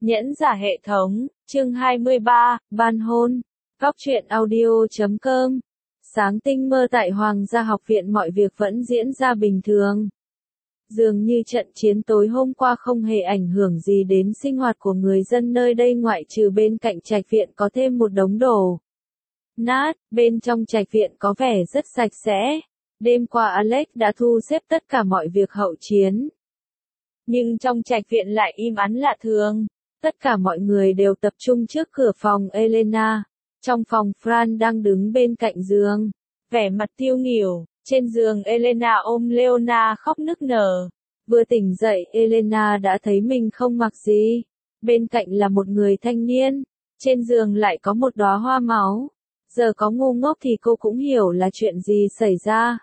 Nhẫn giả hệ thống, chương 23, ban hôn. Góc truyện audio.com. Sáng tinh mơ tại Hoàng gia học viện mọi việc vẫn diễn ra bình thường. Dường như trận chiến tối hôm qua không hề ảnh hưởng gì đến sinh hoạt của người dân nơi đây ngoại trừ bên cạnh trạch viện có thêm một đống đồ nát, bên trong trạch viện có vẻ rất sạch sẽ. Đêm qua Alex đã thu xếp tất cả mọi việc hậu chiến. Nhưng trong trạch viện lại im ắng lạ thường. Tất cả mọi người đều tập trung trước cửa phòng Elena. Trong phòng Fran đang đứng bên cạnh giường, vẻ mặt tiêu nghỉu. Trên giường Elena ôm Leona khóc nức nở. Vừa tỉnh dậy Elena đã thấy mình không mặc gì. Bên cạnh là một người thanh niên. Trên giường lại có một đóa hoa máu. Giờ có ngu ngốc thì cô cũng hiểu là chuyện gì xảy ra.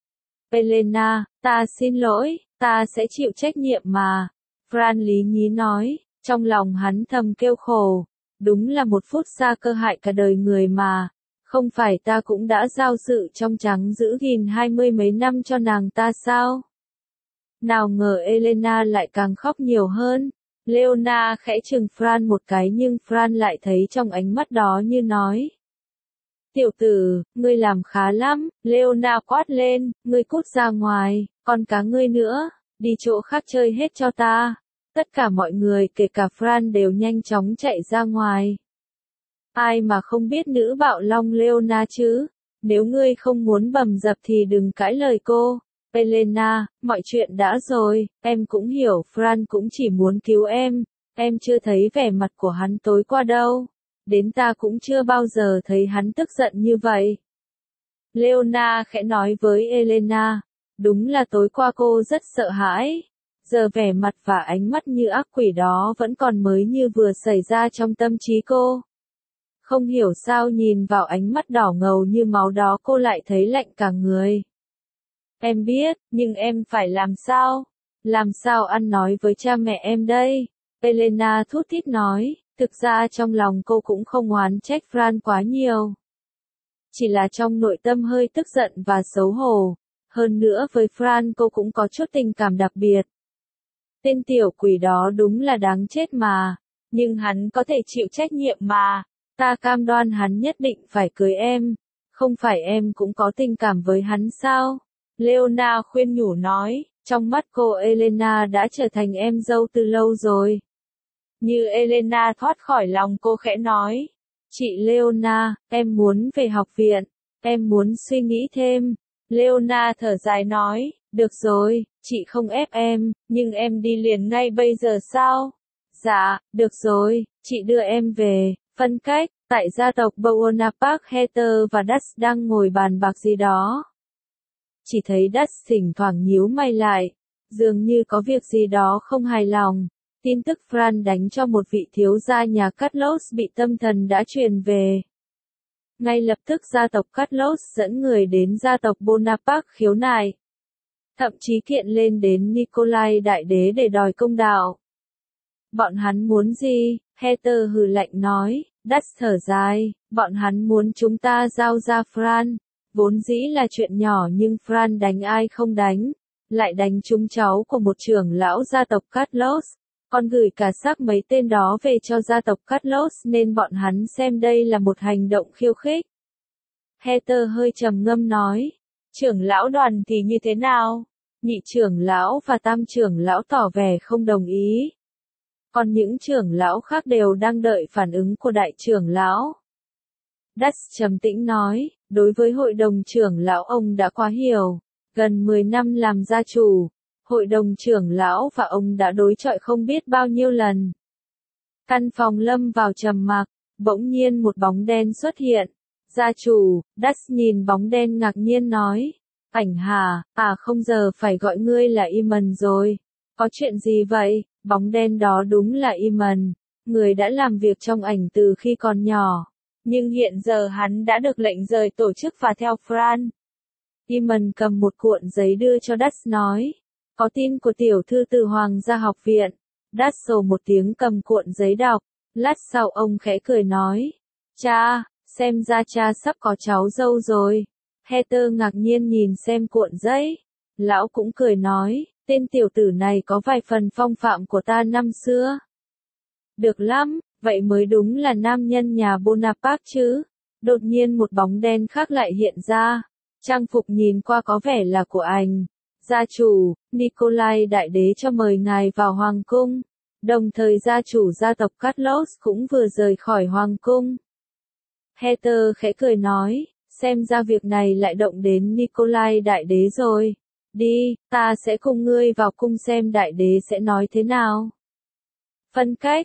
Elena, ta xin lỗi, ta sẽ chịu trách nhiệm mà. Fran lý nhí nói. Trong lòng hắn thầm kêu khổ, đúng là một phút xa cơ hại cả đời người mà, không phải ta cũng đã giao sự trong trắng giữ gìn 20 mấy năm cho nàng ta sao? Nào ngờ Elena lại càng khóc nhiều hơn, Leona khẽ chừng Fran một cái nhưng Fran lại thấy trong ánh mắt đó như nói. Tiểu tử, ngươi làm khá lắm, Leona quát lên, ngươi cút ra ngoài, còn cả ngươi nữa, đi chỗ khác chơi hết cho ta. Tất cả mọi người kể cả Fran đều nhanh chóng chạy ra ngoài. Ai mà không biết nữ bạo long Leona chứ? Nếu ngươi không muốn bầm dập thì đừng cãi lời cô. Elena, mọi chuyện đã rồi, em cũng hiểu Fran cũng chỉ muốn cứu em chưa thấy vẻ mặt của hắn tối qua đâu. Đến ta cũng chưa bao giờ thấy hắn tức giận như vậy. Leona khẽ nói với Elena, đúng là tối qua cô rất sợ hãi. Giờ vẻ mặt và ánh mắt như ác quỷ đó vẫn còn mới như vừa xảy ra trong tâm trí cô. Không hiểu sao nhìn vào ánh mắt đỏ ngầu như máu đó cô lại thấy lạnh cả người. Em biết, nhưng em phải làm sao? Làm sao ăn nói với cha mẹ em đây? Elena thút thít nói, thực ra trong lòng cô cũng không oán trách Fran quá nhiều. Chỉ là trong nội tâm hơi tức giận và xấu hổ. Hơn nữa với Fran cô cũng có chút tình cảm đặc biệt. Tên tiểu quỷ đó đúng là đáng chết mà, nhưng hắn có thể chịu trách nhiệm mà, ta cam đoan hắn nhất định phải cưới em, không phải em cũng có tình cảm với hắn sao? Leona khuyên nhủ nói, trong mắt cô Elena đã trở thành em dâu từ lâu rồi. Như Elena thoát khỏi lòng cô khẽ nói, chị Leona, em muốn về học viện, em muốn suy nghĩ thêm. Leona thở dài nói, được rồi, chị không ép em, nhưng em đi liền ngay bây giờ sao? Dạ, được rồi, chị đưa em về. Phân cách, tại gia tộc Bonaparte Heather và Dust đang ngồi bàn bạc gì đó. Chỉ thấy Dust thỉnh thoảng nhíu mày lại, dường như có việc gì đó không hài lòng. Tin tức Fran đánh cho một vị thiếu gia nhà Carlos bị tâm thần đã truyền về. Ngay lập tức gia tộc Carlos dẫn người đến gia tộc Bonaparte khiếu nại. Thậm chí kiện lên đến Nikolai Đại Đế để đòi công đạo. Bọn hắn muốn gì? Heather hừ lạnh nói, Dust thở dài, bọn hắn muốn chúng ta giao ra Fran. Vốn dĩ là chuyện nhỏ nhưng Fran đánh ai không đánh, lại đánh trúng cháu của một trưởng lão gia tộc Carlos. Còn gửi cả xác mấy tên đó về cho gia tộc Carlos nên bọn hắn xem đây là một hành động khiêu khích. Heather hơi trầm ngâm nói, trưởng lão đoàn thì như thế nào? Nhị trưởng lão và tam trưởng lão tỏ vẻ không đồng ý. Còn những trưởng lão khác đều đang đợi phản ứng của đại trưởng lão. Dust trầm tĩnh nói, đối với hội đồng trưởng lão ông đã quá hiểu. Gần 10 năm làm gia chủ, hội đồng trưởng lão và ông đã đối chọi không biết bao nhiêu lần. Căn phòng lâm vào trầm mặc, bỗng nhiên một bóng đen xuất hiện. Gia chủ, Dust nhìn bóng đen ngạc nhiên nói. Ảnh hả, không giờ phải gọi ngươi là Iman rồi. Có chuyện gì vậy? Bóng đen đó đúng là Iman, người đã làm việc trong ảnh từ khi còn nhỏ. Nhưng hiện giờ hắn đã được lệnh rời tổ chức và theo Fran. Iman cầm một cuộn giấy đưa cho Dust nói. Có tin của tiểu thư từ Hoàng gia học viện. Dust sồ một tiếng cầm cuộn giấy đọc. Lát sau ông khẽ cười nói. Cha, xem ra cha sắp có cháu dâu rồi. Heather ngạc nhiên nhìn xem cuộn giấy. Lão cũng cười nói, tên tiểu tử này có vài phần phong phạm của ta năm xưa. Được lắm, vậy mới đúng là nam nhân nhà Bonaparte chứ. Đột nhiên một bóng đen khác lại hiện ra. Trang phục nhìn qua có vẻ là của anh. Gia chủ, Nikolai Đại Đế cho mời ngài vào Hoàng cung. Đồng thời gia chủ gia tộc Carlos cũng vừa rời khỏi Hoàng cung. Heather khẽ cười nói, xem ra việc này lại động đến Nikolai Đại Đế rồi. Đi, ta sẽ cùng ngươi vào cung xem Đại Đế sẽ nói thế nào. Phân cách,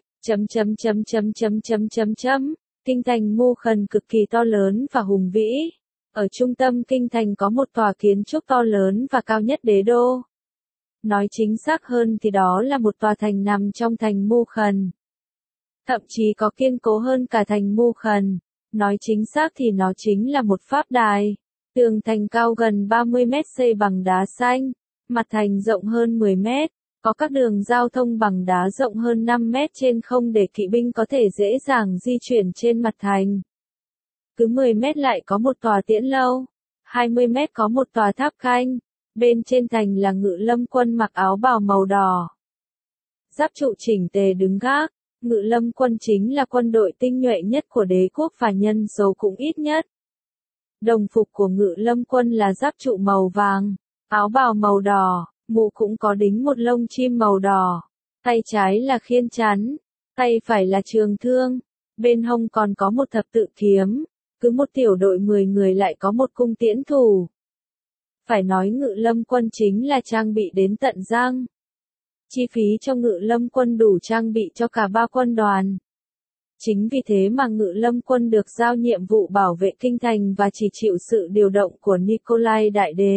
Kinh thành Mu Khần cực kỳ to lớn và hùng vĩ. Ở trung tâm kinh thành có một tòa kiến trúc to lớn và cao nhất đế đô. Nói chính xác hơn thì đó là một tòa thành nằm trong thành Mu Khần. Thậm chí có kiên cố hơn cả thành Mu Khần. Nói chính xác thì nó chính là một pháp đài. Tường thành cao gần 30 mét xây bằng đá xanh. Mặt thành rộng hơn 10 mét. Có các đường giao thông bằng đá rộng hơn 5 mét trên không để kỵ binh có thể dễ dàng di chuyển trên mặt thành. Cứ 10 mét lại có một tòa tiễn lâu. 20 mét có một tòa tháp canh. Bên trên thành là ngự lâm quân mặc áo bào màu đỏ. Giáp trụ chỉnh tề đứng gác. Ngự lâm quân chính là quân đội tinh nhuệ nhất của đế quốc và nhân số cũng ít nhất. Đồng phục của ngự lâm quân là giáp trụ màu vàng, áo bào màu đỏ, mũ cũng có đính một lông chim màu đỏ. Tay trái là khiên chắn, tay phải là trường thương, bên hông còn có một thập tự kiếm, cứ một tiểu đội 10 người lại có một cung tiễn thủ. Phải nói ngự lâm quân chính là trang bị đến tận răng. Chi phí cho ngự lâm quân đủ trang bị cho cả 3 quân đoàn. Chính vì thế mà ngự lâm quân được giao nhiệm vụ bảo vệ kinh thành và chỉ chịu sự điều động của Nikolai Đại Đế.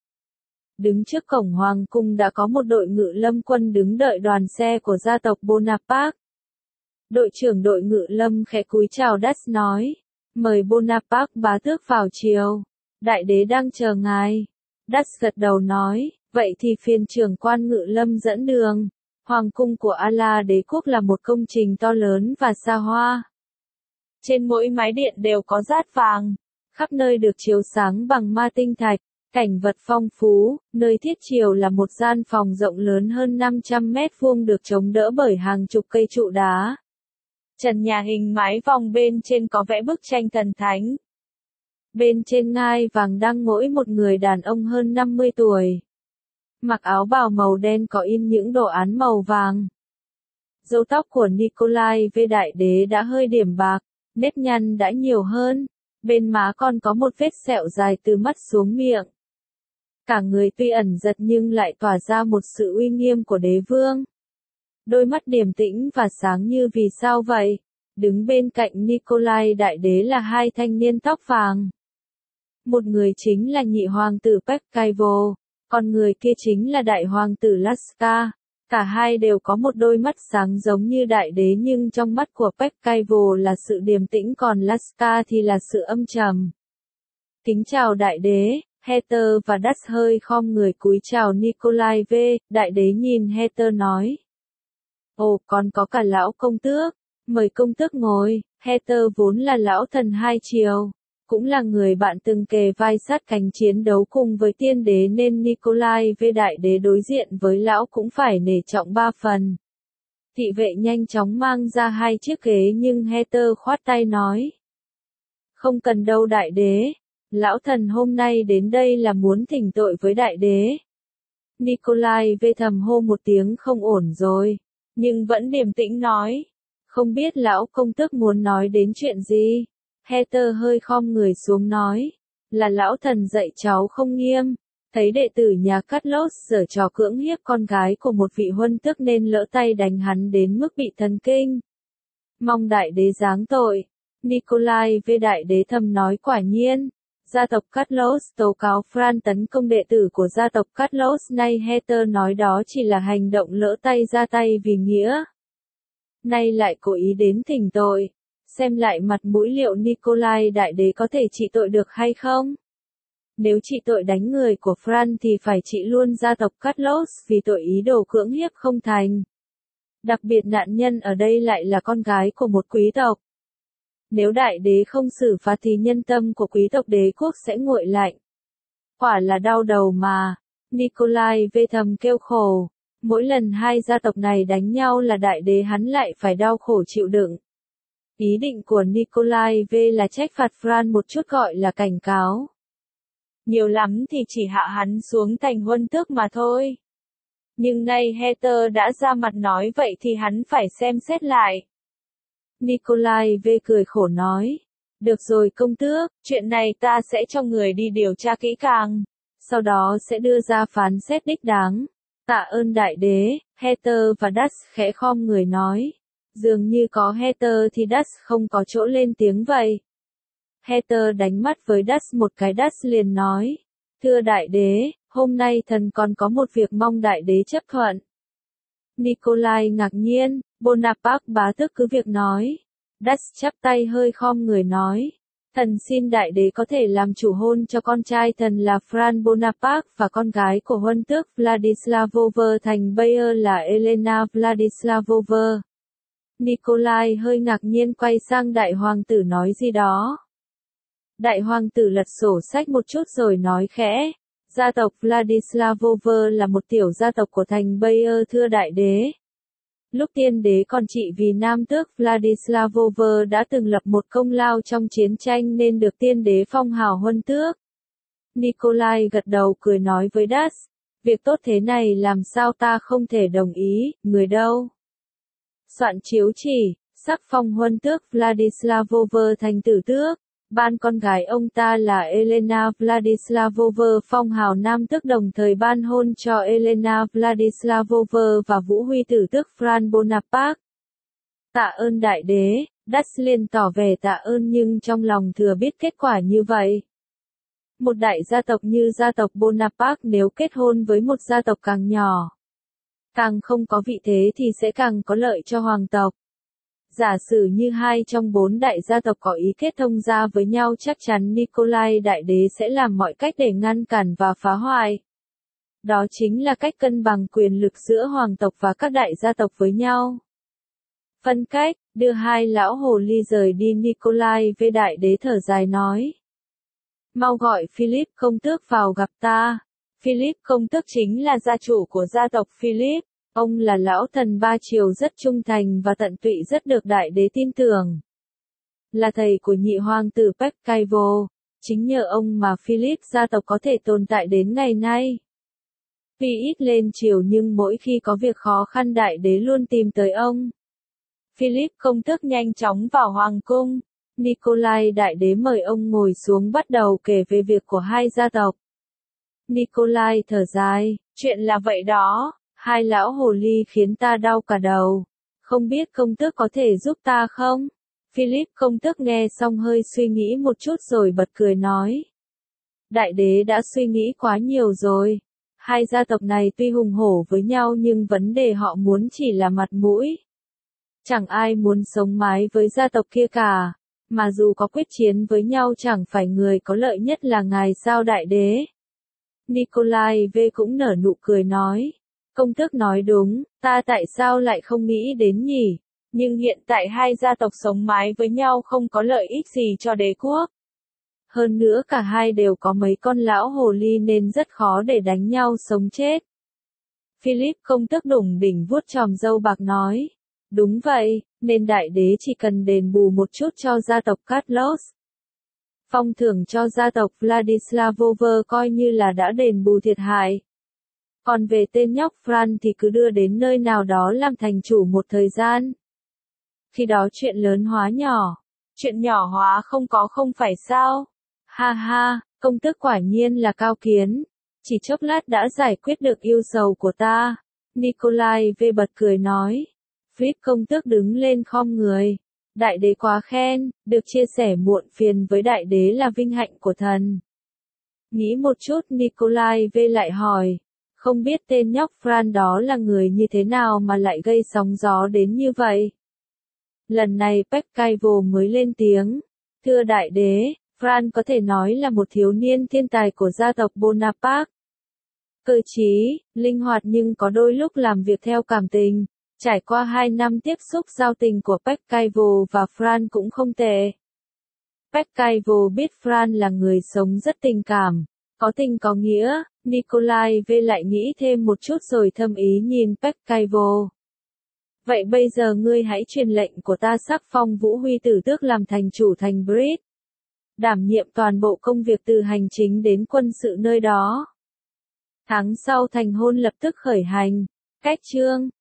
Đứng trước cổng hoàng cung đã có một đội ngự lâm quân đứng đợi đoàn xe của gia tộc Bonaparte. Đội trưởng đội ngự lâm khẽ cúi chào Das nói, mời Bonaparte bá tước vào triều. Đại đế đang chờ ngài. Das gật đầu nói, vậy thì phiền trưởng quan ngự lâm dẫn đường. Hoàng cung của Ala đế quốc là một công trình to lớn và xa hoa. Trên mỗi mái điện đều có dát vàng, khắp nơi được chiếu sáng bằng ma tinh thạch, cảnh vật phong phú, nơi thiết triều là một gian phòng rộng lớn hơn 500 mét vuông được chống đỡ bởi hàng chục cây trụ đá. Trần nhà hình mái vòng bên trên có vẽ bức tranh thần thánh. Bên trên ngai vàng đang ngồi một người đàn ông hơn 50 tuổi. Mặc áo bào màu đen có in những đồ án màu vàng. Râu tóc của Nikolai V Đại Đế đã hơi điểm bạc, nếp nhăn đã nhiều hơn, bên má còn có một vết sẹo dài từ mắt xuống miệng. Cả người tuy ẩn giật nhưng lại tỏa ra một sự uy nghiêm của đế vương. Đôi mắt điềm tĩnh và sáng như vì sao vậy. Đứng bên cạnh Nikolai Đại Đế là 2 thanh niên tóc vàng. Một người chính là nhị hoàng tử Pekaivo, còn người kia chính là đại hoàng tử Laska. Cả hai đều có một đôi mắt sáng giống như đại đế nhưng trong mắt của Pekaivo là sự điềm tĩnh còn Laska thì là sự âm trầm. Kính chào đại đế, Heather và Das hơi khom người cúi chào Nikolai V. Đại đế nhìn Heather nói. Ồ, còn có cả lão công tước, mời công tước ngồi. Heather vốn là lão thần hai triều, cũng là người bạn từng kề vai sát cánh chiến đấu cùng với tiên đế nên Nikolai V Đại Đế đối diện với lão cũng phải nể trọng 3 phần. Thị vệ nhanh chóng mang ra 2 chiếc ghế nhưng Heather khoát tay nói. Không cần đâu đại đế, lão thần hôm nay đến đây là muốn thỉnh tội với đại đế. Nikolai V thầm hô một tiếng không ổn rồi, nhưng vẫn điềm tĩnh nói. Không biết lão công tước muốn nói đến chuyện gì? Heather hơi khom người xuống nói, là lão thần dạy cháu không nghiêm, thấy đệ tử nhà Carlos giở trò cưỡng hiếp con gái của một vị huân tước nên lỡ tay đánh hắn đến mức bị thần kinh. Mong đại đế giáng tội. Nikolai V Đại Đế thầm nói quả nhiên. Gia tộc Carlos tố cáo Fran tấn công đệ tử của gia tộc Carlos nay Heather nói đó chỉ là hành động lỡ tay ra tay vì nghĩa. Nay lại cố ý đến thỉnh tội. Xem lại mặt mũi liệu Nikolai Đại Đế có thể trị tội được hay không? Nếu trị tội đánh người của Fran thì phải trị luôn gia tộc Carlos vì tội ý đồ cưỡng hiếp không thành. Đặc biệt nạn nhân ở đây lại là con gái của một quý tộc. Nếu đại đế không xử phạt thì nhân tâm của quý tộc đế quốc sẽ nguội lạnh. Quả là đau đầu mà. Nikolai V thầm kêu khổ. Mỗi lần hai gia tộc này đánh nhau là đại đế hắn lại phải đau khổ chịu đựng. Ý định của Nikolai V là trách phạt Fran một chút gọi là cảnh cáo. Nhiều lắm thì chỉ hạ hắn xuống thành huân tước mà thôi. Nhưng nay Heather đã ra mặt nói vậy thì hắn phải xem xét lại. Nikolai V cười khổ nói. Được rồi công tước, chuyện này ta sẽ cho người đi điều tra kỹ càng. Sau đó sẽ đưa ra phán xét đích đáng. Tạ ơn đại đế, Heather và Dust khẽ khom người nói. Dường như có Heather thì Dust không có chỗ lên tiếng vậy. Heather đánh mắt với Dust một cái, Dust liền nói. Thưa đại đế, hôm nay thần còn có một việc mong đại đế chấp thuận. Nikolai ngạc nhiên, Bonaparte bá tước cứ việc nói. Dust chắp tay hơi khom người nói. Thần xin đại đế có thể làm chủ hôn cho con trai thần là Franz Bonaparte và con gái của huân tước Vladislavova thành Bayer là Elena Vladislavova. Nikolai hơi ngạc nhiên quay sang đại hoàng tử nói gì đó. Đại hoàng tử lật sổ sách một chút rồi nói khẽ. Gia tộc Vladislavova là một tiểu gia tộc của thành Bayer thưa đại đế. Lúc tiên đế còn trị vì nam tước Vladislavova đã từng lập một công lao trong chiến tranh nên được tiên đế phong hào huân tước. Nikolai gật đầu cười nói với Dust. Việc tốt thế này làm sao ta không thể đồng ý, người đâu. Soạn chiếu chỉ, sắc phong huân tước Vladislavova thành tử tước. Ban con gái ông ta là Elena Vladislavova phong hào nam tước đồng thời ban hôn cho Elena Vladislavova và vũ huy tử tước Franz Bonaparte. Tạ ơn đại đế, Dust liền tỏ vẻ tạ ơn nhưng trong lòng thừa biết kết quả như vậy. Một đại gia tộc như gia tộc Bonaparte nếu kết hôn với một gia tộc càng nhỏ, càng không có vị thế thì sẽ càng có lợi cho hoàng tộc. Giả sử như hai trong bốn đại gia tộc có ý kết thông gia với nhau chắc chắn Nikolai đại đế sẽ làm mọi cách để ngăn cản và phá hoại. Đó chính là cách cân bằng quyền lực giữa hoàng tộc và các đại gia tộc với nhau. Phân cách, đưa hai lão hồ ly rời đi Nikolai về đại đế thở dài nói. Mau gọi Philip công tước vào gặp ta. Philip công tước chính là gia chủ của gia tộc Philip. Ông là lão thần ba triều rất trung thành và tận tụy rất được đại đế tin tưởng. Là thầy của nhị hoàng tử Pekaivo, chính nhờ ông mà Philip gia tộc có thể tồn tại đến ngày nay. Tuy ít lên triều nhưng mỗi khi có việc khó khăn đại đế luôn tìm tới ông. Philip công tước nhanh chóng vào hoàng cung. Nikolai đại đế mời ông ngồi xuống bắt đầu kể về việc của hai gia tộc. Nikolai thở dài, chuyện là vậy đó. Hai lão hồ ly khiến ta đau cả đầu. Không biết công tước có thể giúp ta không? Philip công tước nghe xong hơi suy nghĩ một chút rồi bật cười nói. Đại đế đã suy nghĩ quá nhiều rồi. Hai gia tộc này tuy hùng hổ với nhau nhưng vấn đề họ muốn chỉ là mặt mũi. Chẳng ai muốn sống mái với gia tộc kia cả. Mà dù có quyết chiến với nhau chẳng phải người có lợi nhất là ngài sao đại đế. Nikolai V cũng nở nụ cười nói. Công tước nói đúng, ta tại sao lại không nghĩ đến nhỉ? Nhưng hiện tại hai gia tộc sống mái với nhau không có lợi ích gì cho đế quốc. Hơn nữa cả hai đều có mấy con lão hồ ly nên rất khó để đánh nhau sống chết. Philip công tước đủng đỉnh vuốt chòm râu bạc nói. Đúng vậy, nên đại đế chỉ cần đền bù một chút cho gia tộc Carlos. Phong thưởng cho gia tộc Vladislavova coi như là đã đền bù thiệt hại. Còn về tên nhóc Franz thì cứ đưa đến nơi nào đó làm thành chủ một thời gian. Khi đó chuyện lớn hóa nhỏ. Chuyện nhỏ hóa không phải sao? Ha ha, công tước quả nhiên là cao kiến. Chỉ chốc lát đã giải quyết được yêu sầu của ta. Nikolai V bật cười nói. Philip công tước đứng lên khom người. Đại đế quá khen, được chia sẻ muộn phiền với đại đế là vinh hạnh của thần. Nghĩ một chút Nikolai V lại hỏi. Không biết tên nhóc Franz đó là người như thế nào mà lại gây sóng gió đến như vậy. Lần này Pekaivo mới lên tiếng. Thưa đại đế, Franz có thể nói là một thiếu niên thiên tài của gia tộc Bonaparte. Cơ trí, linh hoạt nhưng có đôi lúc làm việc theo cảm tình. Trải qua 2 năm tiếp xúc giao tình của Pekaivo và Franz cũng không tệ. Pekaivo biết Franz là người sống rất tình cảm, có tình có nghĩa, Nikolai V lại nghĩ thêm một chút rồi thâm ý nhìn Pekaivo. Vậy bây giờ ngươi hãy truyền lệnh của ta sắc phong Vũ Huy Tử Tước làm thành chủ thành Brit. Đảm nhiệm toàn bộ công việc từ hành chính đến quân sự nơi đó. Tháng sau thành hôn lập tức khởi hành. Cách chương